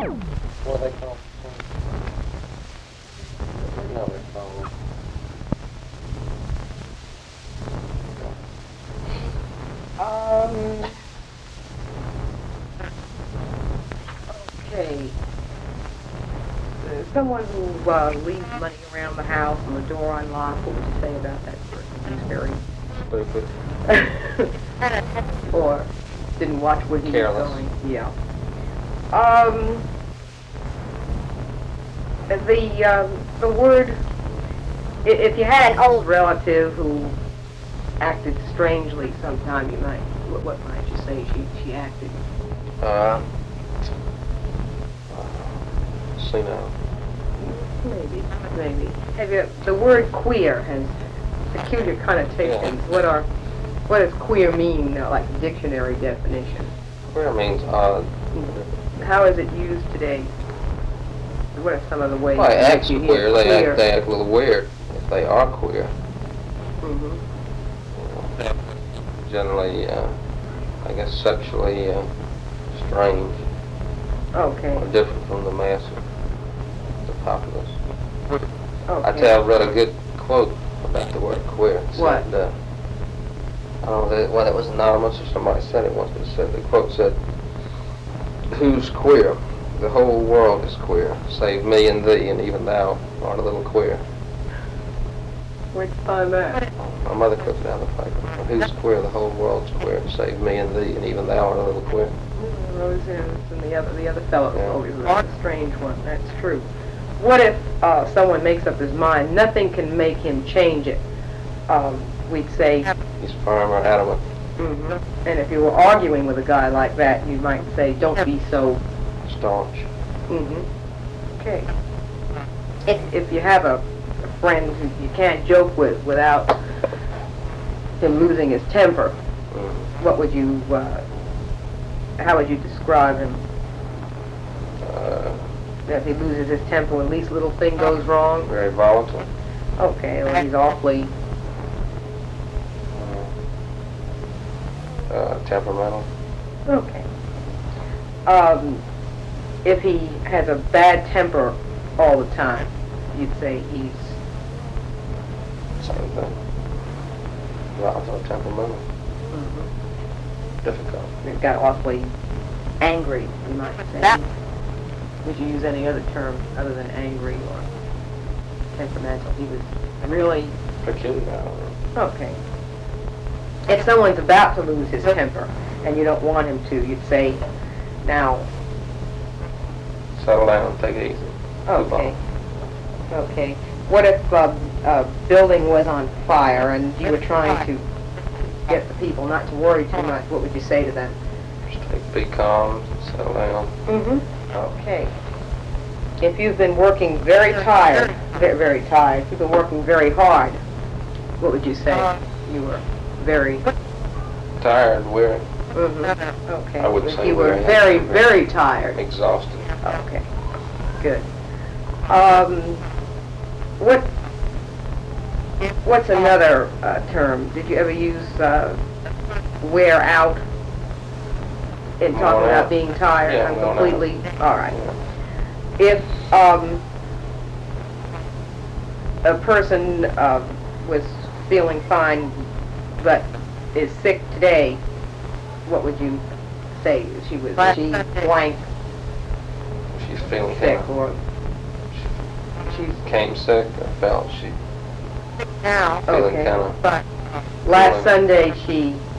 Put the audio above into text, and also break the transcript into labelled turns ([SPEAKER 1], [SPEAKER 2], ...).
[SPEAKER 1] What they call no, they're called.
[SPEAKER 2] Um, okay. Someone who leaves money around the house and the door unlocked, what would you say about that person? He's very
[SPEAKER 1] Stupid.
[SPEAKER 2] or didn't watch where he
[SPEAKER 1] Careless.
[SPEAKER 2] was going. Yeah. Um, the word, if you had an old relative who acted strangely sometime, you might, what might you say she acted?
[SPEAKER 1] Senile.
[SPEAKER 2] Maybe. Have you, the word queer has peculiar connotations.
[SPEAKER 1] Yeah.
[SPEAKER 2] What does queer mean, like dictionary definition?
[SPEAKER 1] Queer means odd.
[SPEAKER 2] How is it used today? What are some of the ways
[SPEAKER 1] Well, they
[SPEAKER 2] in
[SPEAKER 1] act
[SPEAKER 2] which you
[SPEAKER 1] queer.
[SPEAKER 2] hear
[SPEAKER 1] They act a little weird if they are queer.
[SPEAKER 2] Mm-hmm.
[SPEAKER 1] Generally, I guess sexually strange
[SPEAKER 2] Okay.
[SPEAKER 1] or different from the mass of the populace.
[SPEAKER 2] Okay.
[SPEAKER 1] I read a good quote about the word queer. It
[SPEAKER 2] What?
[SPEAKER 1] said, I don't know whether it was anonymous or somebody said it once, but it said, the quote said, "Who's queer? The whole world is queer, save me and thee, and even thou art a little queer."
[SPEAKER 2] Where'd you find that?
[SPEAKER 1] My mother put it down the paper. "Who's queer? The whole world's queer, save me and thee, and even thou art a little queer."
[SPEAKER 2] Rose Innes and the other fellows
[SPEAKER 1] Yeah.
[SPEAKER 2] always was a strange one. That's true. What if someone makes up his mind, nothing can make him change it? We'd say,
[SPEAKER 1] He's firm or adamant.
[SPEAKER 2] and if you were arguing with a guy like that, you might say, don't be so,
[SPEAKER 1] Staunch.
[SPEAKER 2] okay. If you have a friend who you can't joke with without him losing his temper, what would you, how would you describe him? If he loses his temper when least little thing goes wrong?
[SPEAKER 1] Very volatile.
[SPEAKER 2] Okay, well, he's awfully
[SPEAKER 1] Temperamental.
[SPEAKER 2] okay. If he has a bad temper all the time, you'd say he's
[SPEAKER 1] Same thing. Volatile, temperamental. Difficult.
[SPEAKER 2] He got awfully angry, you might say. Would you use any other term other than angry or temperamental? He was really
[SPEAKER 1] Peculiar.
[SPEAKER 2] okay. If someone's about to lose his temper and you don't want him to, you'd say, now,
[SPEAKER 1] Settle down, take it easy.
[SPEAKER 2] okay. Okay. What if a building was on fire and you were trying to get the people not to worry too much? What would you say to them?
[SPEAKER 1] Just be calm, settle down.
[SPEAKER 2] Okay. If you've been working very tired, very tired, if you've been working very hard, what would you say? You were very
[SPEAKER 1] Tired, weary,
[SPEAKER 2] okay.
[SPEAKER 1] I wouldn't
[SPEAKER 2] If
[SPEAKER 1] say
[SPEAKER 2] you were
[SPEAKER 1] very.
[SPEAKER 2] very tired.
[SPEAKER 1] exhausted.
[SPEAKER 2] Okay. Good. What's another term? Did you ever use wear out in talking
[SPEAKER 1] Worn
[SPEAKER 2] about
[SPEAKER 1] out.
[SPEAKER 2] being tired?
[SPEAKER 1] Yeah,
[SPEAKER 2] I'm
[SPEAKER 1] worn out.
[SPEAKER 2] completely all right.
[SPEAKER 1] Yeah.
[SPEAKER 2] If a person was feeling fine but is sick today, what would you say? She blank
[SPEAKER 1] She's feeling
[SPEAKER 2] sick,
[SPEAKER 1] kind
[SPEAKER 2] or
[SPEAKER 1] of,
[SPEAKER 2] she's
[SPEAKER 1] came sick, or felt she feeling
[SPEAKER 2] okay.
[SPEAKER 1] kind of,
[SPEAKER 2] Last Sunday she